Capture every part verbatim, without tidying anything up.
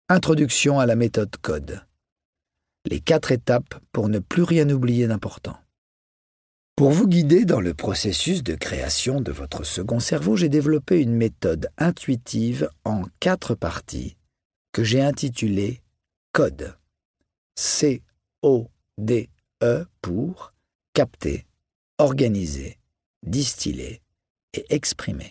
Introduction à la méthode CODE. Les quatre étapes pour ne plus rien oublier d'important. Pour vous guider dans le processus de création de votre second cerveau, j'ai développé une méthode intuitive en quatre parties que j'ai intitulée CODE. C O D E pour capter, organiser, distiller et exprimer.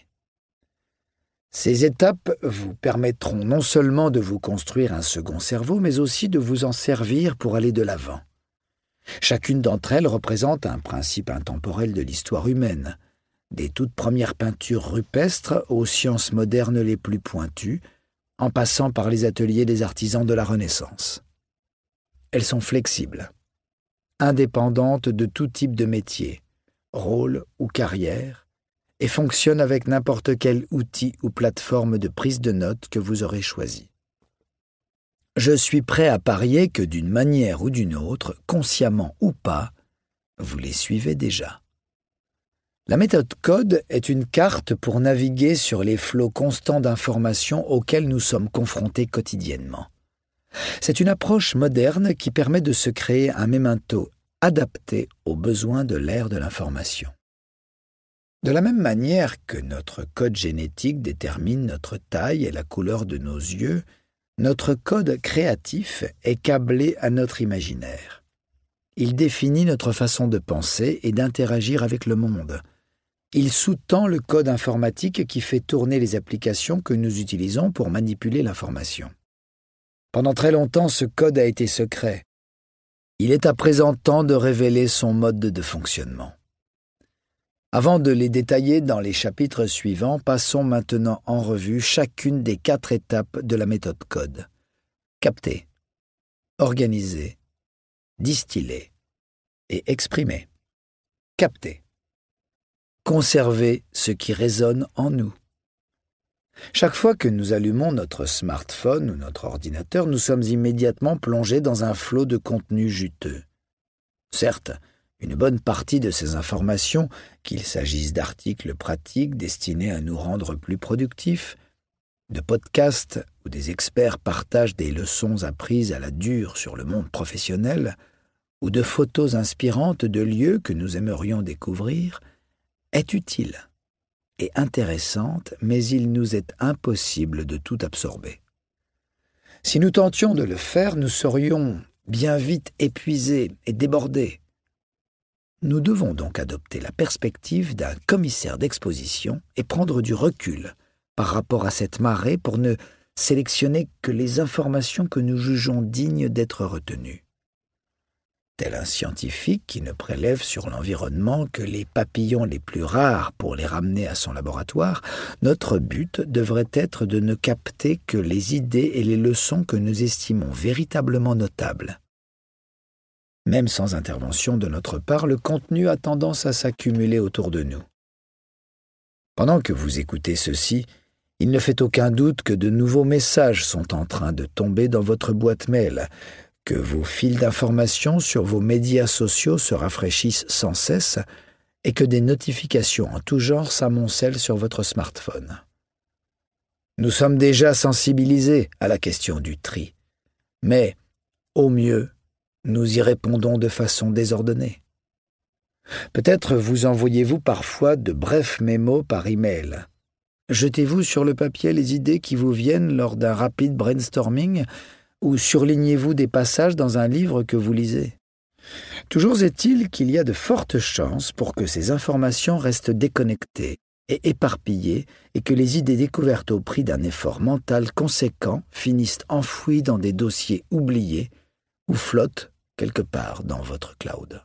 Ces étapes vous permettront non seulement de vous construire un second cerveau, mais aussi de vous en servir pour aller de l'avant. Chacune d'entre elles représente un principe intemporel de l'histoire humaine, des toutes premières peintures rupestres aux sciences modernes les plus pointues, en passant par les ateliers des artisans de la Renaissance. Elles sont flexibles, indépendantes de tout type de métier, rôle ou carrière, et fonctionnent avec n'importe quel outil ou plateforme de prise de notes que vous aurez choisi. Je suis prêt à parier que d'une manière ou d'une autre, consciemment ou pas, vous les suivez déjà. La méthode CODE est une carte pour naviguer sur les flots constants d'informations auxquels nous sommes confrontés quotidiennement. C'est une approche moderne qui permet de se créer un memento adapté aux besoins de l'ère de l'information. De la même manière que notre code génétique détermine notre taille et la couleur de nos yeux, notre code créatif est câblé à notre imaginaire. Il définit notre façon de penser et d'interagir avec le monde. Il sous-tend le code informatique qui fait tourner les applications que nous utilisons pour manipuler l'information. Pendant très longtemps, ce code a été secret. Il est à présent temps de révéler son mode de fonctionnement. Avant de les détailler dans les chapitres suivants, passons maintenant en revue chacune des quatre étapes de la méthode CODE. Capter, organiser, distiller et exprimer. Capter. Conserver ce qui résonne en nous. Chaque fois que nous allumons notre smartphone ou notre ordinateur, nous sommes immédiatement plongés dans un flot de contenu juteux. Certes, une bonne partie de ces informations, qu'il s'agisse d'articles pratiques destinés à nous rendre plus productifs, de podcasts où des experts partagent des leçons apprises à la dure sur le monde professionnel, ou de photos inspirantes de lieux que nous aimerions découvrir, est utile et intéressante, mais il nous est impossible de tout absorber. Si nous tentions de le faire, nous serions bien vite épuisés et débordés. Nous devons donc adopter la perspective d'un commissaire d'exposition et prendre du recul par rapport à cette marée pour ne sélectionner que les informations que nous jugeons dignes d'être retenues. Tel un scientifique qui ne prélève sur l'environnement que les papillons les plus rares pour les ramener à son laboratoire, notre but devrait être de ne capter que les idées et les leçons que nous estimons véritablement notables. Même sans intervention de notre part, le contenu a tendance à s'accumuler autour de nous. Pendant que vous écoutez ceci, il ne fait aucun doute que de nouveaux messages sont en train de tomber dans votre boîte mail, que vos fils d'informations sur vos médias sociaux se rafraîchissent sans cesse et que des notifications en tout genre s'amoncellent sur votre smartphone. Nous sommes déjà sensibilisés à la question du tri, mais, au mieux, nous y répondons de façon désordonnée. Peut-être vous envoyez-vous parfois de brefs mémos par email. Jetez-vous sur le papier les idées qui vous viennent lors d'un rapide brainstorming ou surlignez-vous des passages dans un livre que vous lisez. Toujours est-il qu'il y a de fortes chances pour que ces informations restent déconnectées et éparpillées et que les idées découvertes au prix d'un effort mental conséquent finissent enfouies dans des dossiers oubliés ou flottent quelque part dans votre cloud.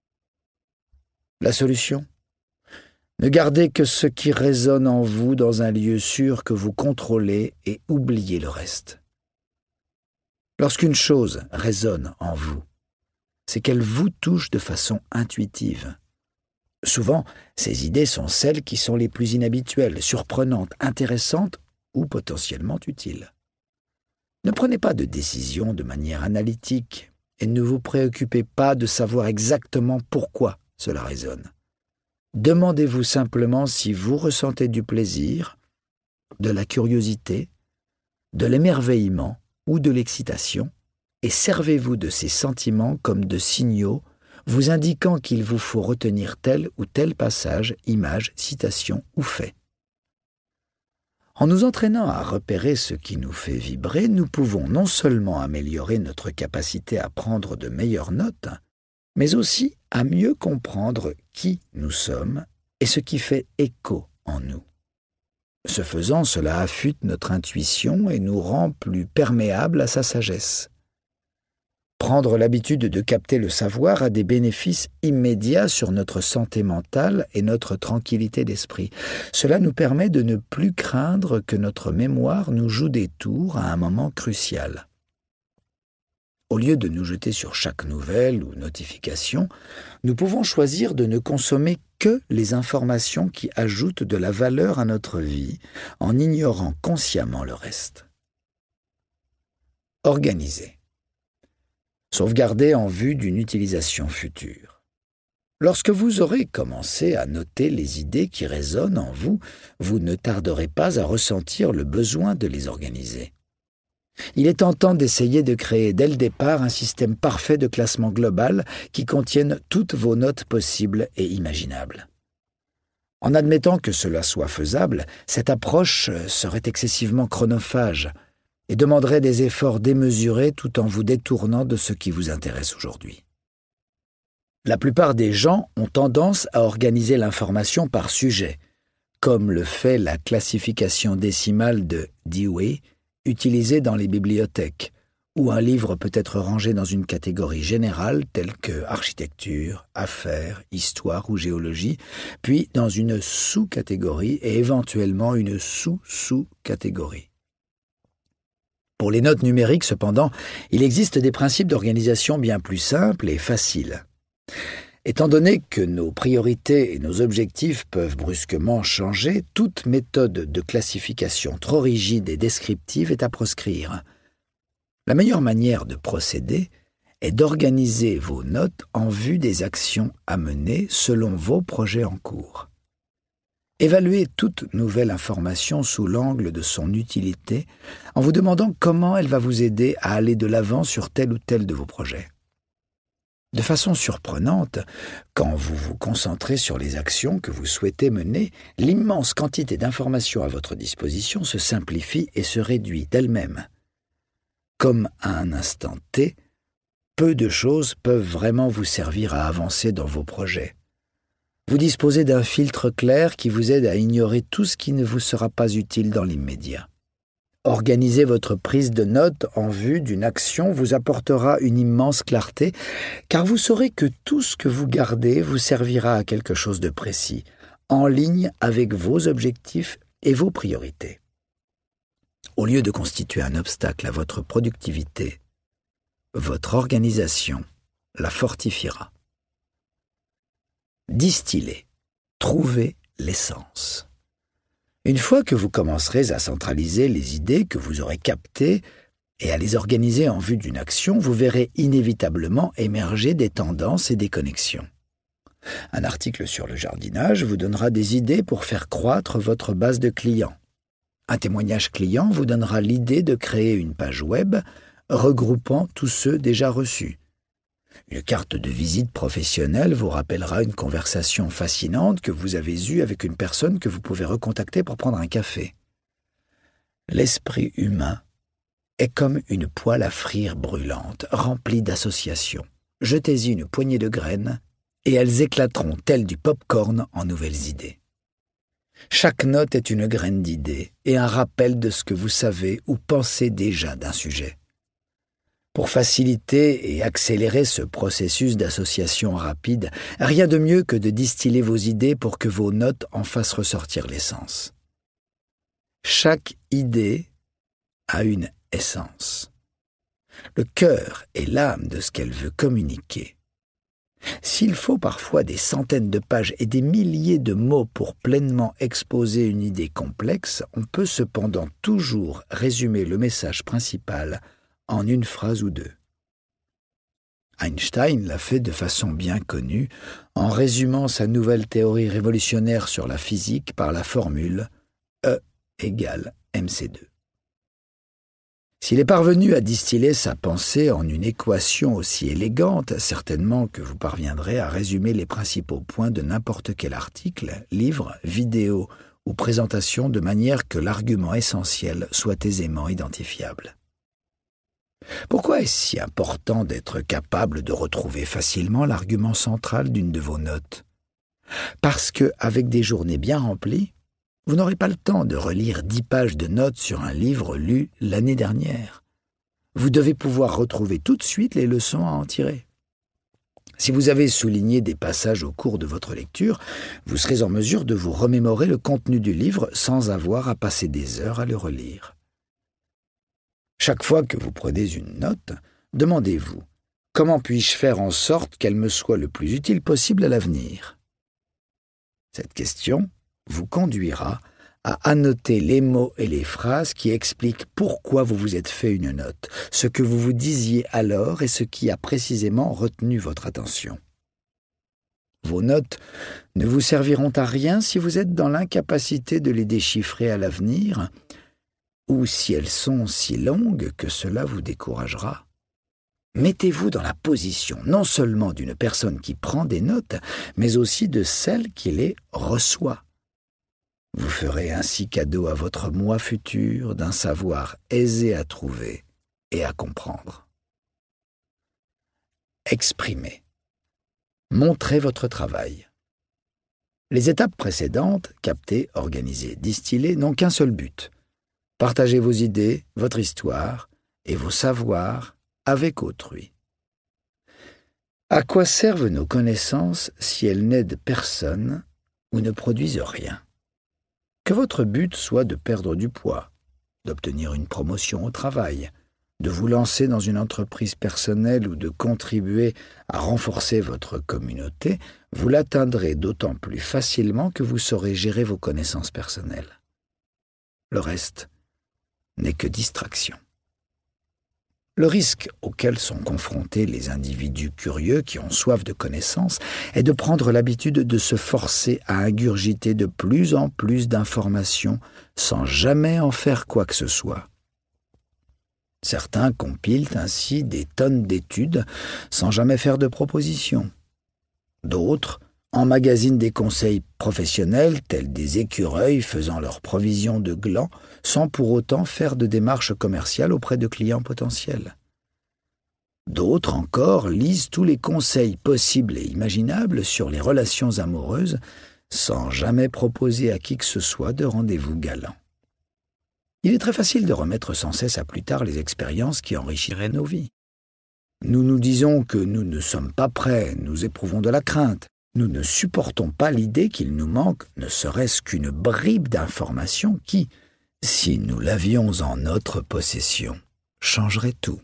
La solution ? Ne gardez que ce qui résonne en vous dans un lieu sûr que vous contrôlez et oubliez le reste. Lorsqu'une chose résonne en vous, c'est qu'elle vous touche de façon intuitive. Souvent, ces idées sont celles qui sont les plus inhabituelles, surprenantes, intéressantes ou potentiellement utiles. Ne prenez pas de décision de manière analytique et ne vous préoccupez pas de savoir exactement pourquoi cela résonne. Demandez-vous simplement si vous ressentez du plaisir, de la curiosité, de l'émerveillement ou de l'excitation, et servez-vous de ces sentiments comme de signaux vous indiquant qu'il vous faut retenir tel ou tel passage, image, citation ou fait. En nous entraînant à repérer ce qui nous fait vibrer, nous pouvons non seulement améliorer notre capacité à prendre de meilleures notes, mais aussi à mieux comprendre qui nous sommes et ce qui fait écho en nous. Ce faisant, cela affûte notre intuition et nous rend plus perméables à sa sagesse. Prendre l'habitude de capter le savoir a des bénéfices immédiats sur notre santé mentale et notre tranquillité d'esprit. Cela nous permet de ne plus craindre que notre mémoire nous joue des tours à un moment crucial. Au lieu de nous jeter sur chaque nouvelle ou notification, nous pouvons choisir de ne consommer que les informations qui ajoutent de la valeur à notre vie, en ignorant consciemment le reste. Organiser. Sauvegarder en vue d'une utilisation future. Lorsque vous aurez commencé à noter les idées qui résonnent en vous, vous ne tarderez pas à ressentir le besoin de les organiser. Il est tentant d'essayer de créer dès le départ un système parfait de classement global qui contienne toutes vos notes possibles et imaginables. En admettant que cela soit faisable, cette approche serait excessivement chronophage et demanderait des efforts démesurés tout en vous détournant de ce qui vous intéresse aujourd'hui. La plupart des gens ont tendance à organiser l'information par sujet, comme le fait la classification décimale de Dewey, utilisée dans les bibliothèques, où un livre peut être rangé dans une catégorie générale telle que architecture, affaires, histoire ou géologie, puis dans une sous-catégorie et éventuellement une sous-sous-catégorie. Pour les notes numériques, cependant, il existe des principes d'organisation bien plus simples et faciles. Étant donné que nos priorités et nos objectifs peuvent brusquement changer, toute méthode de classification trop rigide et descriptive est à proscrire. La meilleure manière de procéder est d'organiser vos notes en vue des actions à mener selon vos projets en cours. Évaluez toute nouvelle information sous l'angle de son utilité en vous demandant comment elle va vous aider à aller de l'avant sur tel ou tel de vos projets. De façon surprenante, quand vous vous concentrez sur les actions que vous souhaitez mener, l'immense quantité d'informations à votre disposition se simplifie et se réduit d'elle-même. Comme à un instant T, peu de choses peuvent vraiment vous servir à avancer dans vos projets. Vous disposez d'un filtre clair qui vous aide à ignorer tout ce qui ne vous sera pas utile dans l'immédiat. Organiser votre prise de notes en vue d'une action vous apportera une immense clarté, car vous saurez que tout ce que vous gardez vous servira à quelque chose de précis, en ligne avec vos objectifs et vos priorités. Au lieu de constituer un obstacle à votre productivité, votre organisation la fortifiera. Distiller, trouver l'essence. Une fois que vous commencerez à centraliser les idées que vous aurez captées et à les organiser en vue d'une action, vous verrez inévitablement émerger des tendances et des connexions. Un article sur le jardinage vous donnera des idées pour faire croître votre base de clients. Un témoignage client vous donnera l'idée de créer une page web regroupant tous ceux déjà reçus. Une carte de visite professionnelle vous rappellera une conversation fascinante que vous avez eue avec une personne que vous pouvez recontacter pour prendre un café. L'esprit humain est comme une poêle à frire brûlante, remplie d'associations. Jetez-y une poignée de graines et elles éclateront telles du pop-corn en nouvelles idées. Chaque note est une graine d'idée et un rappel de ce que vous savez ou pensez déjà d'un sujet. Pour faciliter et accélérer ce processus d'association rapide, rien de mieux que de distiller vos idées pour que vos notes en fassent ressortir l'essence. Chaque idée a une essence. Le cœur est l'âme de ce qu'elle veut communiquer. S'il faut parfois des centaines de pages et des milliers de mots pour pleinement exposer une idée complexe, on peut cependant toujours résumer le message principal en une phrase ou deux. Einstein l'a fait de façon bien connue en résumant sa nouvelle théorie révolutionnaire sur la physique par la formule E égale M C deux. S'il est parvenu à distiller sa pensée en une équation aussi élégante, certainement que vous parviendrez à résumer les principaux points de n'importe quel article, livre, vidéo ou présentation de manière que l'argument essentiel soit aisément identifiable. Pourquoi est-ce si important d'être capable de retrouver facilement l'argument central d'une de vos notes? Parce que, avec des journées bien remplies, vous n'aurez pas le temps de relire dix pages de notes sur un livre lu l'année dernière. Vous devez pouvoir retrouver tout de suite les leçons à en tirer. Si vous avez souligné des passages au cours de votre lecture, vous serez en mesure de vous remémorer le contenu du livre sans avoir à passer des heures à le relire. Chaque fois que vous prenez une note, demandez-vous « Comment puis-je faire en sorte qu'elle me soit le plus utile possible à l'avenir ?» Cette question vous conduira à annoter les mots et les phrases qui expliquent pourquoi vous vous êtes fait une note, ce que vous vous disiez alors et ce qui a précisément retenu votre attention. Vos notes ne vous serviront à rien si vous êtes dans l'incapacité de les déchiffrer à l'avenir, ou si elles sont si longues que cela vous découragera. Mettez-vous dans la position non seulement d'une personne qui prend des notes, mais aussi de celle qui les reçoit. Vous ferez ainsi cadeau à votre moi futur d'un savoir aisé à trouver et à comprendre. Exprimez. Montrez votre travail. Les étapes précédentes, capter, organiser, distiller, n'ont qu'un seul but. Partagez vos idées, votre histoire et vos savoirs avec autrui. À quoi servent nos connaissances si elles n'aident personne ou ne produisent rien? Que votre but soit de perdre du poids, d'obtenir une promotion au travail, de vous lancer dans une entreprise personnelle ou de contribuer à renforcer votre communauté, vous l'atteindrez d'autant plus facilement que vous saurez gérer vos connaissances personnelles. Le reste n'est que distraction. Le risque auquel sont confrontés les individus curieux qui ont soif de connaissances est de prendre l'habitude de se forcer à ingurgiter de plus en plus d'informations sans jamais en faire quoi que ce soit. Certains compilent ainsi des tonnes d'études sans jamais faire de propositions. D'autres emmagasinent des conseils professionnels tels des écureuils faisant leur provision de glands sans pour autant faire de démarches commerciales auprès de clients potentiels. D'autres encore lisent tous les conseils possibles et imaginables sur les relations amoureuses sans jamais proposer à qui que ce soit de rendez-vous galant. Il est très facile de remettre sans cesse à plus tard les expériences qui enrichiraient nos vies. Nous nous disons que nous ne sommes pas prêts, nous éprouvons de la crainte. Nous ne supportons pas l'idée qu'il nous manque ne serait-ce qu'une bribe d'information qui, si nous l'avions en notre possession, changerait tout.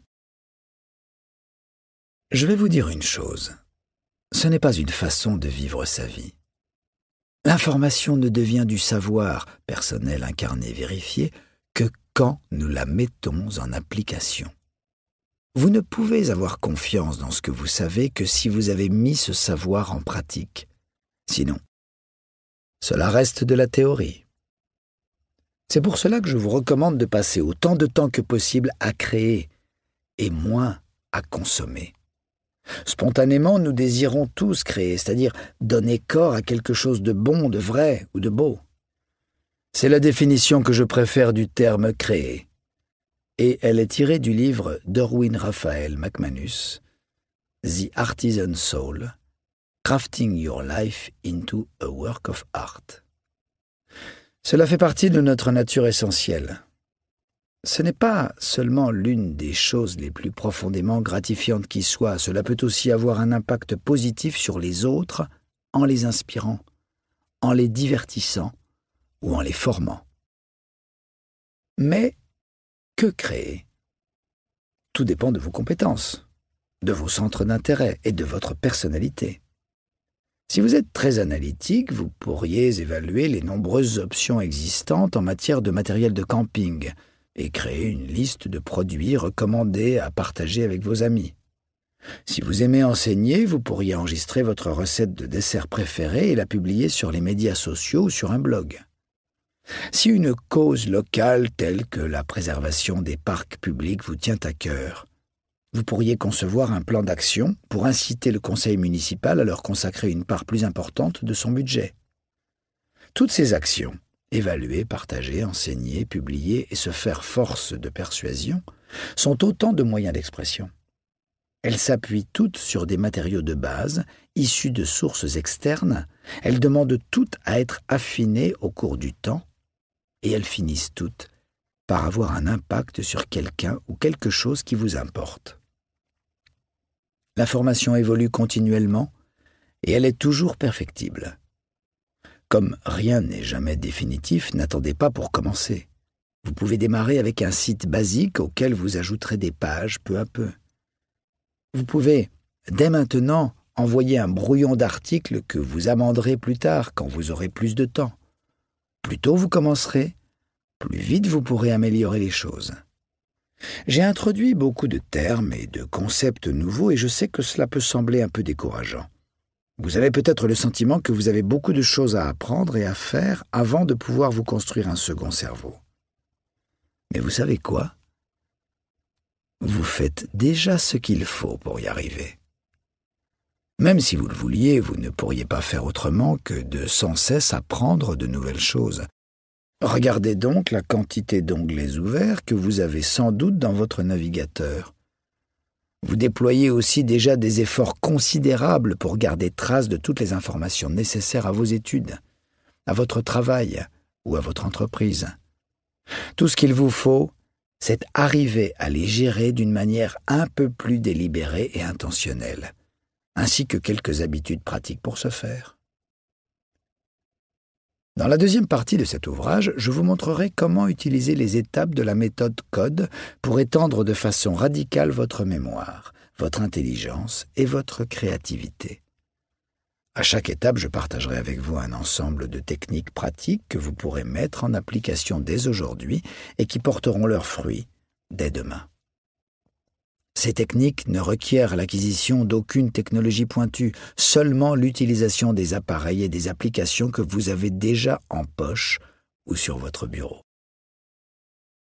Je vais vous dire une chose, ce n'est pas une façon de vivre sa vie. L'information ne devient du savoir, personnel incarné vérifié, que quand nous la mettons en application. Vous ne pouvez avoir confiance dans ce que vous savez que si vous avez mis ce savoir en pratique. Sinon, cela reste de la théorie. C'est pour cela que je vous recommande de passer autant de temps que possible à créer et moins à consommer. Spontanément, nous désirons tous créer, c'est-à-dire donner corps à quelque chose de bon, de vrai ou de beau. C'est la définition que je préfère du terme « créer ». Et elle est tirée du livre d'Erwin Raphael McManus, The Artisan Soul, Crafting Your Life into a Work of Art. Cela fait partie de notre nature essentielle. Ce n'est pas seulement l'une des choses les plus profondément gratifiantes qui soit, cela peut aussi avoir un impact positif sur les autres en les inspirant, en les divertissant ou en les formant. Mais que créer? Tout dépend de vos compétences, de vos centres d'intérêt et de votre personnalité. Si vous êtes très analytique, vous pourriez évaluer les nombreuses options existantes en matière de matériel de camping et créer une liste de produits recommandés à partager avec vos amis. Si vous aimez enseigner, vous pourriez enregistrer votre recette de dessert préférée et la publier sur les médias sociaux ou sur un blog. Si une cause locale telle que la préservation des parcs publics vous tient à cœur, vous pourriez concevoir un plan d'action pour inciter le conseil municipal à leur consacrer une part plus importante de son budget. Toutes ces actions, évaluer, partager, enseigner, publier et se faire force de persuasion, sont autant de moyens d'expression. Elles s'appuient toutes sur des matériaux de base, issus de sources externes, elles demandent toutes à être affinées au cours du temps, et elles finissent toutes par avoir un impact sur quelqu'un ou quelque chose qui vous importe. L'information évolue continuellement, et elle est toujours perfectible. Comme rien n'est jamais définitif, n'attendez pas pour commencer. Vous pouvez démarrer avec un site basique auquel vous ajouterez des pages peu à peu. Vous pouvez, dès maintenant, envoyer un brouillon d'articles que vous amenderez plus tard quand vous aurez plus de temps. Plus tôt vous commencerez, plus vite vous pourrez améliorer les choses. J'ai introduit beaucoup de termes et de concepts nouveaux et je sais que cela peut sembler un peu décourageant. Vous avez peut-être le sentiment que vous avez beaucoup de choses à apprendre et à faire avant de pouvoir vous construire un second cerveau. Mais vous savez quoi? Vous faites déjà ce qu'il faut pour y arriver. Même si vous le vouliez, vous ne pourriez pas faire autrement que de sans cesse apprendre de nouvelles choses. Regardez donc la quantité d'onglets ouverts que vous avez sans doute dans votre navigateur. Vous déployez aussi déjà des efforts considérables pour garder trace de toutes les informations nécessaires à vos études, à votre travail ou à votre entreprise. Tout ce qu'il vous faut, c'est arriver à les gérer d'une manière un peu plus délibérée et intentionnelle, ainsi que quelques habitudes pratiques pour ce faire. Dans la deuxième partie de cet ouvrage, je vous montrerai comment utiliser les étapes de la méthode CODE pour étendre de façon radicale votre mémoire, votre intelligence et votre créativité. À chaque étape, je partagerai avec vous un ensemble de techniques pratiques que vous pourrez mettre en application dès aujourd'hui et qui porteront leurs fruits dès demain. Ces techniques ne requièrent l'acquisition d'aucune technologie pointue, seulement l'utilisation des appareils et des applications que vous avez déjà en poche ou sur votre bureau.